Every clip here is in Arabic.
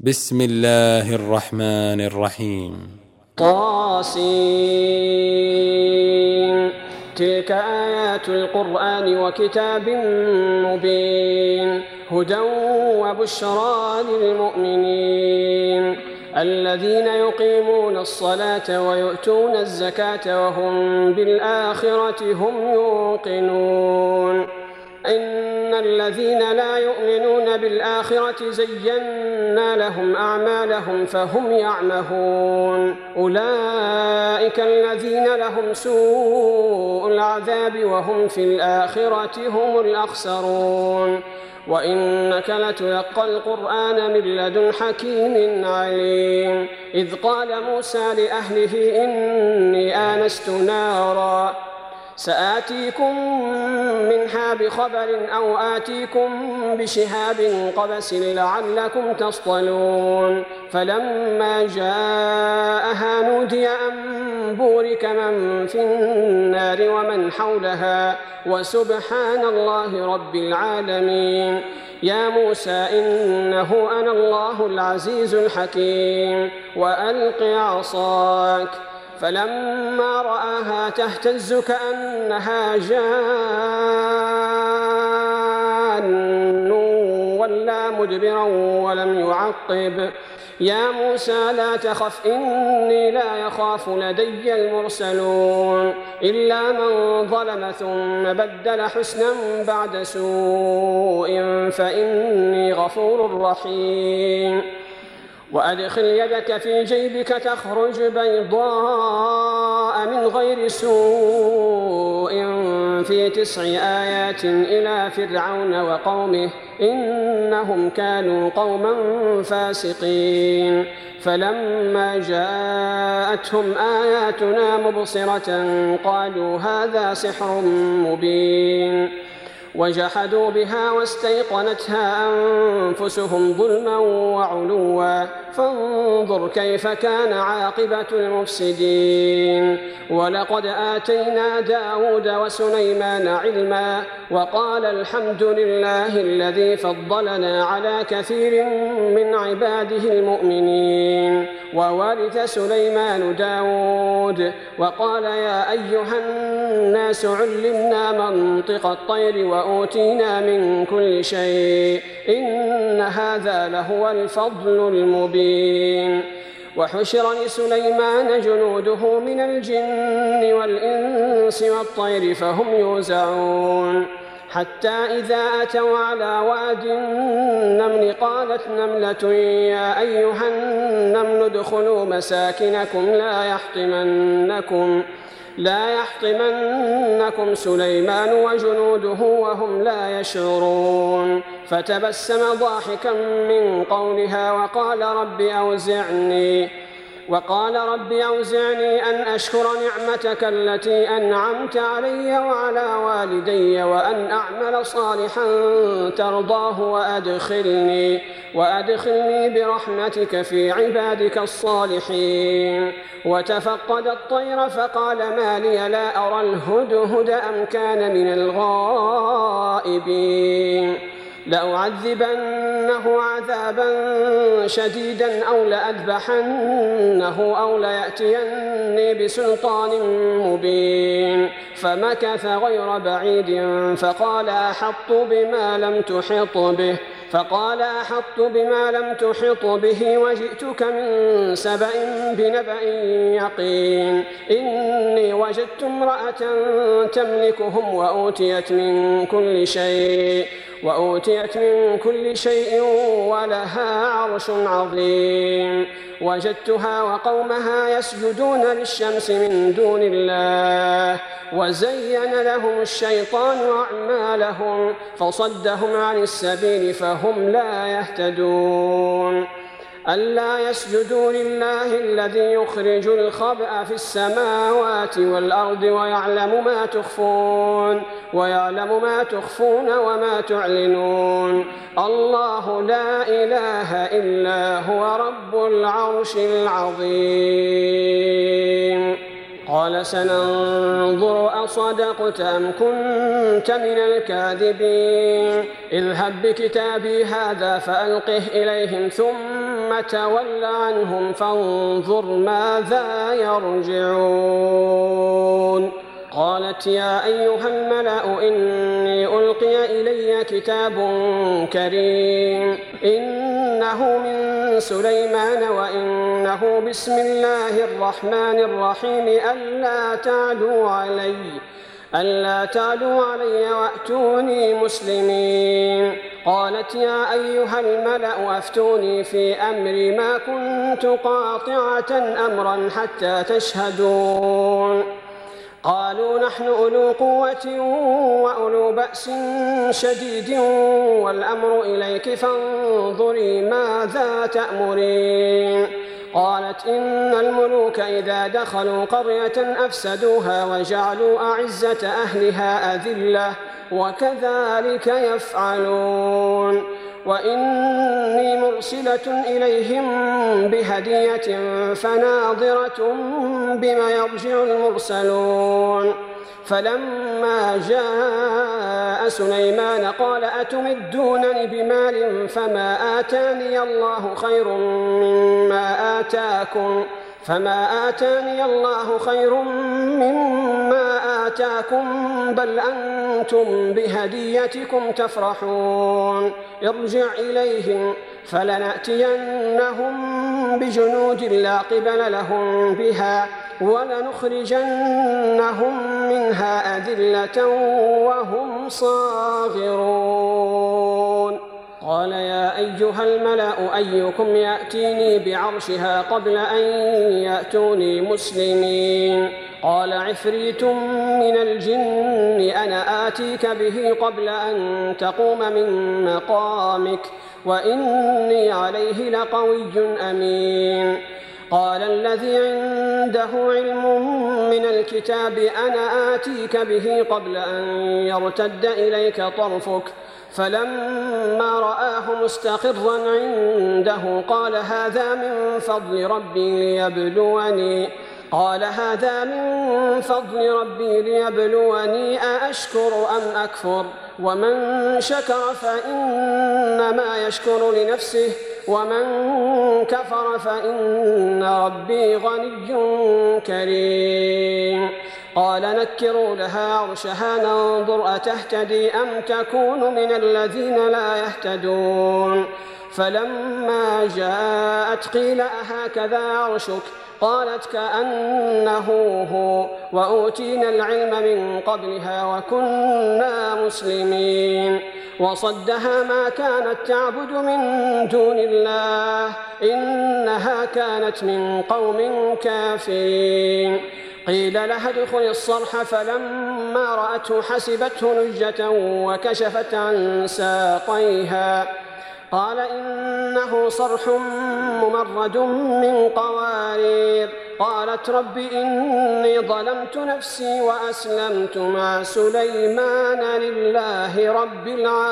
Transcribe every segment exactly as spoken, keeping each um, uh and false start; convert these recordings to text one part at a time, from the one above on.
بسم الله الرحمن الرحيم. طاسين. تلك آيات القرآن وكتاب مبين هدى وبشرى للمؤمنين الذين يقيمون الصلاة ويؤتون الزكاة وهم بالآخرة هم يوقنون. إن الذين لا يؤمنون بالآخرة زينا لهم أعمالهم فهم يعمهون. أولئك الذين لهم سوء العذاب وهم في الآخرة هم الأخسرون. وإنك لتلقى القرآن من لدن حكيم عليم. إذ قال موسى لأهله إني آنست نارا سآتيكم منها بخبر أو آتيكم بشهاب قبس لعلكم تصطلون. فلما جاءها نودي أن بورك من في النار ومن حولها وسبحان الله رب العالمين. يا موسى إنه أنا الله العزيز الحكيم وألق عصاك. فلما رآها تهتز كأنها جان ولا مدبرا ولم يعقب. يا موسى لا تخف إني لا يخاف لدي المرسلون إلا من ظلم ثم بدل حسنا بعد سوء فإني غفور رحيم. وأدخل يدك في جيبك تخرج بيضاء من غير سوء في تسع آيات إلى فرعون وقومه إنهم كانوا قوما فاسقين. فلما جاءتهم آياتنا مبصرة قالوا هذا سحر مبين. وجحدوا بها واستيقنتها أنفسهم ظلما وعلوا فانظر كيف كان عاقبة المفسدين. ولقد آتينا داود وسليمان علما وقال الحمد لله الذي فضلنا على كثير من عباده المؤمنين. وورث سليمان داود وقال يا أيها الناس علمنا منطق الطير وأوتينا من كل شيء إن هذا لهو الفضل المبين. وحشر لسليمان جنوده من الجن والإنس والطير فهم يوزعون حتى إذا أتوا على واد النمل قالت نملة يا أيها النمل ادخلوا مساكنكم لا يحطمنكم لا يحطمنكم سليمان وجنوده وهم لا يشعرون. فتبسم ضاحكا من قولها وقال رب أوزعني وقال رب أوزعني أن أشكر نعمتك التي أنعمت علي وعلى والدي وأن أعمل صالحا ترضاه وأدخلني وأدخلني برحمتك في عبادك الصالحين. وتفقد الطير فقال ما لي لا أرى الهدهد أم كان من الغائبين. لأعذبنه عذابا شديدا أو لأذبحنه أو ليأتيني بسلطان مبين. فمكث غير بعيد فقال أحط بما لم تحط به فقال أحط بما لم تحط به وجئتك من سبأ بنبأ يقين. إني وجدت امرأة تملكهم وأوتيت من كل شيء وأوتيت من كل شيء ولها عرش عظيم. وجدتها وقومها يسجدون للشمس من دون الله وزين لهم الشيطان أعمالهم فصدهم عن السبيل فهم لا يهتدون. ألا يسجدوا لله الذي يخرج الخبأ في السماوات والأرض ويعلم ما تخفون ويعلم ما تخفون وما تعلنون. الله لا إله إلا هو رب العرش العظيم. قال سننظر أصدقت أم كنت من الكاذبين. اذهب بكتابي هذا فألقه إليهم ثم ثم تول عنهم فانظر ماذا يرجعون. قالت يا أيها الملأ إني ألقي إلي كتاب كريم إنه من سليمان وإنه بسم الله الرحمن الرحيم ألا تعلوا علي ألا تعلوا علي وأتوني مسلمين. قالت يا أيها الملأ أفتوني في أمري ما كنت قاطعة أمرا حتى تشهدون. قالوا نحن أولو قوة وأولو بأس شديد والأمر إليك فانظري ماذا تأمرين. قالت إن الملوك إذا دخلوا قرية أفسدوها وجعلوا أعزة أهلها أذلة وكذلك يفعلون. وإني مرسلة إليهم بهدية فناظرة بما يرجع المرسلون. فلما جاء سليمان قال أتمدونني بمال فما آتاني الله خير مما آتاكم فما آتاني الله خير مما آتاكم بل أنتم بهديتكم تفرحون. ارجع إليهم فلنأتينهم بجنود لا قبل لهم بها ولنخرجنهم منها أذلة وهم صاغرون. قال يا أيها الملأ أيكم يأتيني بعرشها قبل أن يأتوني مسلمين. قال عفريت من الجن أنا آتيك به قبل أن تقوم من مقامك وإني عليه لقوي أمين. قال الذي عنده علم من الكتاب أنا آتيك به قبل أن يرتد إليك طرفك فلما رآه مستقرا عنده قال هذا من فضل ربي ليبلوني قال هذا من فضل ربي ليبلوني أأشكر أم أكفر ومن شكر فإنما يشكر لنفسه ومن كفر فإن ربي غني كريم. قال نكروا لها عرشها ننظر أتهتدي أم تكون من الذين لا يهتدون. فلما جاءت قيل أهكذا عرشك قالت كأنه هو وأوتينا العلم من قبلها وكنا مسلمين. وصدها ما كانت تعبد من دون الله إنها كانت من قوم كافرين. قيل لها ادخل الصرح فلما رأته حسبته لجة وكشفت عن ساقيها قال إنه صرح ممرد من قوارير. قالت رب إني ظلمت نفسي وأسلمت مع سليمان لله رب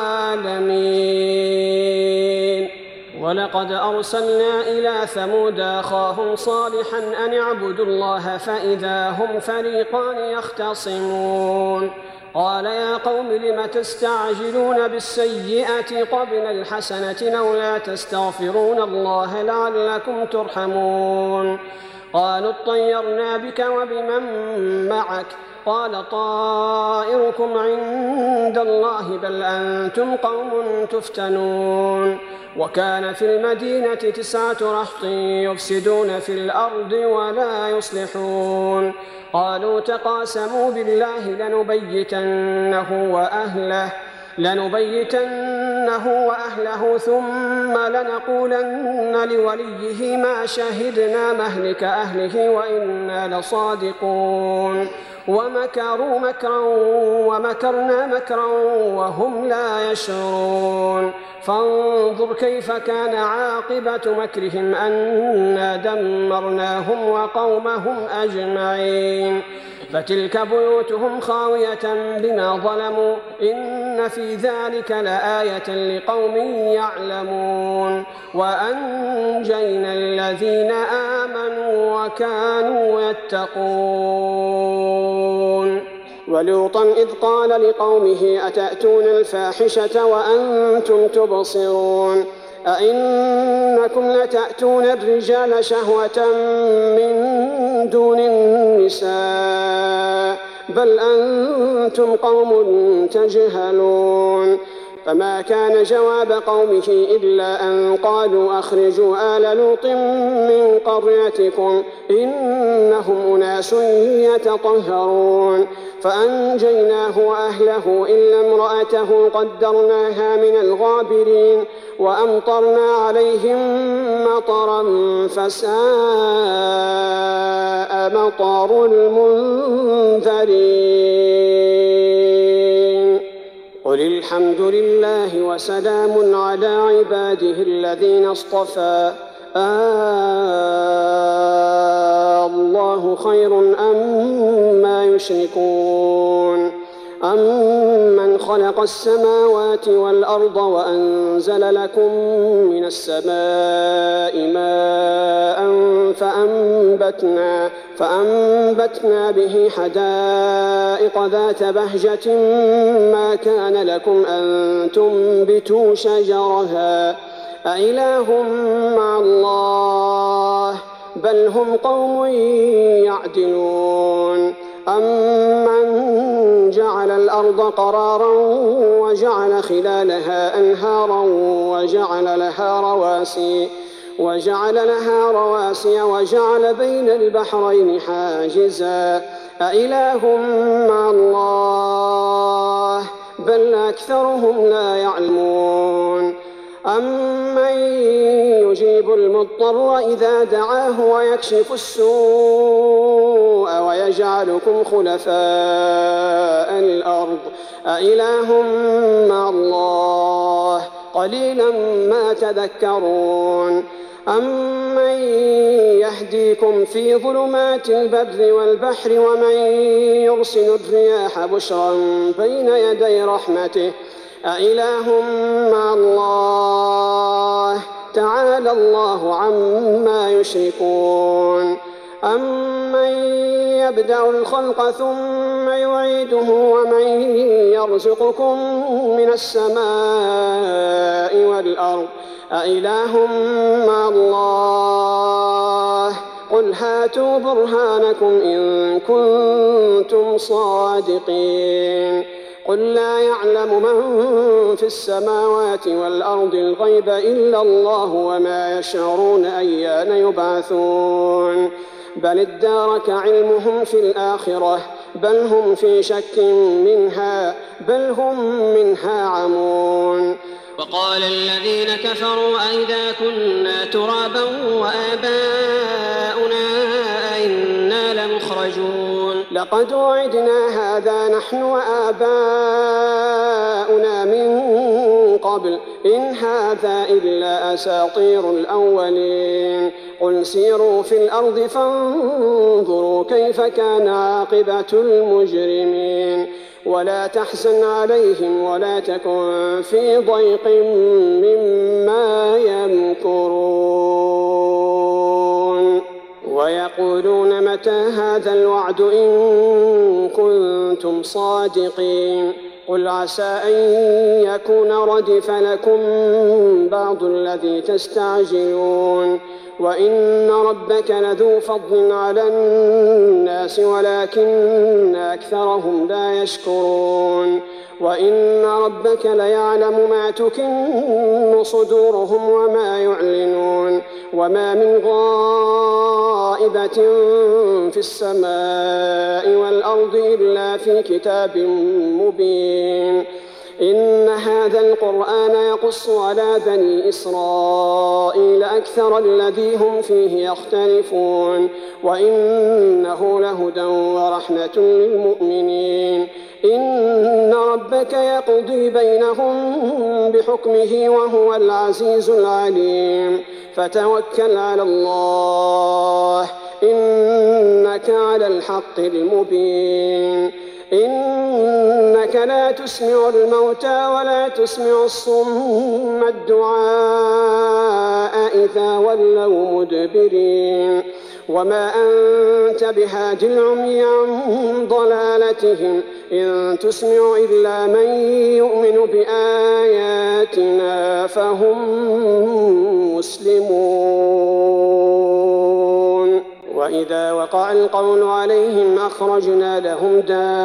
العالمين. ولقد أرسلنا إلى ثمود أخاهم صالحا أن اعبدوا الله فإذا هم فريقان يختصمون. قال يا قوم لم تستعجلون بالسيئة قبل الحسنة لولا تستغفرون الله لعلكم ترحمون. قالوا اطيرنا بك وبمن معك قال طائركم عند الله بل أنتم قوم تفتنون. وكان في المدينة تسعة رهط يفسدون في الأرض ولا يصلحون. قالوا تقاسموا بالله لنبيتنه وأهله لنبيتنه وأهله ثم لنقولن لوليه ما شهدنا مهلك أهله وإنا لصادقون. ومكروا مكرا ومكرنا مكرا وهم لا يشعرون. فانظر كيف كان عاقبة مكرهم أنا دمرناهم وقومهم أجمعين. فتلك بيوتهم خاوية بما ظلموا إن في ذلك لآية لقوم يعلمون. وأنجينا الذين آمنوا وكانوا يتقون. ولوطا إذ قال لقومه أتأتون الفاحشة وأنتم تبصرون أئنكم لتأتون الرجال شهوة من دون النساء بل أنتم قوم تجهلون. فما كان جواب قومه إلا أن قالوا أخرجوا آل لوط من قريتكم إنهم أناس يتطهرون. فأنجيناه وأهله إلا امرأته قدرناها من الغابرين وأمطرنا عليهم مطرا فساء مطر المنذرين. قل الحمد لله وسلام على عباده الذين اصطفى آه الله خير أما يشركون. أمن خلق السماوات والأرض وأنزل لكم من السماء ماء فأنبتنا, فأنبتنا به حدائق ذات بهجة ما كان لكم أن تنبتوا شجرها أإله مع الله بل هم قوم يعدلون. أمن جعل الأرض قرارا وجعل خلالها أنهارا وجعل لها رواسي وجعل لها رواسي وجعل بين البحرين حاجزا أإله مع الله بل أكثرهم لا يعلمون. أمن يجيب المضطر إذا دعاه ويكشف السوء ويجعلكم خلفاء الأرض أإله مع الله قليلا ما تذكرون. أمن يهديكم في ظلمات البر والبحر ومن يرسل الرياح بشرا بين يدي رحمته أإله مع الله تعالى الله عما يشركون. أمن يبدأ الخلق ثم يعيده ومن يرزقكم من السماء والأرض أإله مع الله قل هاتوا برهانكم إن كنتم صادقين. قل لا يعلم من في السماوات والأرض الغيب إلا الله وما يشعرون أيان يبعثون. بل ادارك علمهم في الآخرة بل هم في شك منها بل هم منها عمون. وقال الذين كفروا أئذا كنا ترابا وآباؤنا أئنا لمخرجون. لقد وعدنا هذا نحن وآباؤنا من قبل إن هذا إلا أساطير الأولين. قل سيروا في الأرض فانظروا كيف كان عاقبة المجرمين. ولا تحزن عليهم ولا تكن في ضيق مما يمكرون. ويقولون متى هذا الوعد إن كنتم صادقين. قل عسى أن يكون ردف لكم بعض الذي تستعجلون. وإن ربك لذو فضل على الناس ولكن أكثرهم لا يشكرون. وإن ربك ليعلم ما تكن صدورهم وما يعلنون. وما من غائبة في السماء والأرض إلا في كتاب مبين. إن هذا القرآن يقص على بني إسرائيل أكثر الذي هم فيه يختلفون. وإنه لهدى ورحمة للمؤمنين. إن ربك يقضي بينهم بحكمه وهو العزيز العليم. فتوكل على الله إنك على الحق المبين. إنك لا تسمع الموتى ولا تسمع الصم الدعاء إذا ولوا مدبرين. وما أنت بهاد العمي عن ضلالتهم إن تسمع إلا من يؤمن بآياتنا فهم مسلمون. وإذا وقع القول عليهم أخرجنا لهم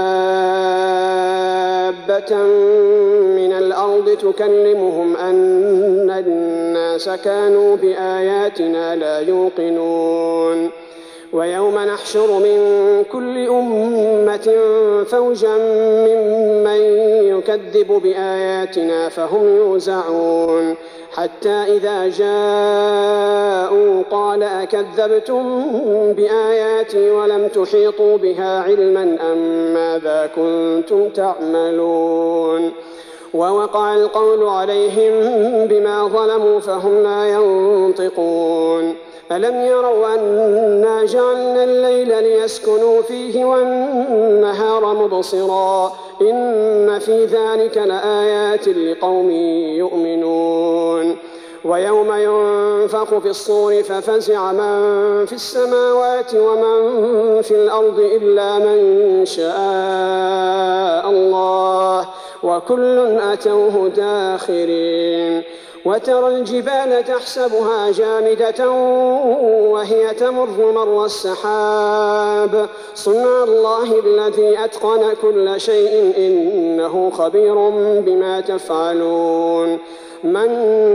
دابة من الأرض تكلمهم أن الناس كانوا بآياتنا لا يوقنون. ويوم نحشر من كل أمة فوجا ممن يكذب بآياتنا فهم يوزعون حتى إذا جاءوا قال أكذبتم بآياتي ولم تحيطوا بها علما أم ماذا كنتم تعملون. ووقع القول عليهم بما ظلموا فهم لا ينطقون. ألم يروا أنا جعلنا الليل ليسكنوا فيه والنهار مبصرا إن في ذلك لآيات لقوم يؤمنون. ويوم ينفخ في الصور ففزع من في السماوات ومن في الأرض إلا من شاء الله وكل أتوه داخرين. وترى الجبال تحسبها جامدة وهي تمر مر السحاب صنع الله الذي أتقن كل شيء إنه خبير بما تفعلون. من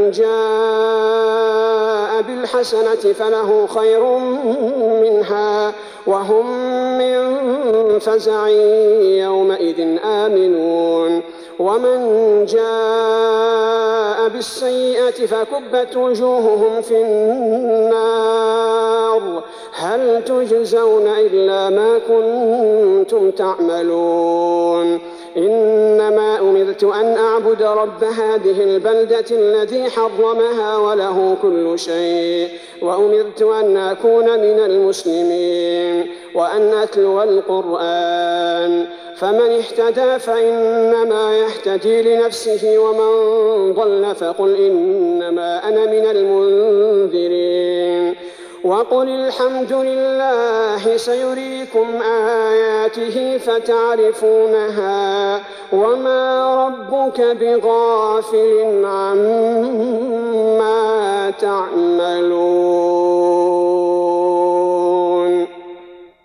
جاء بالحسنة فله خير منها وهم من فزع يومئذ آمنون. ومن جاء بالسيئة فكبت وجوههم في النار هل تجزون إلا ما كنتم تعملون. إنما أمرت أن أعبد رب هذه البلدة الذي حرمها وله كل شيء وأمرت أن أكون من المسلمين وأن أتلو القرآن فمن اهتدى فإنما يهتدي لنفسه ومن ضل فقل إنما أنا من المنذرين. وقل الحمد لله سيريكم آياته فتعرفونها وما ربك بغافل عما تعملون.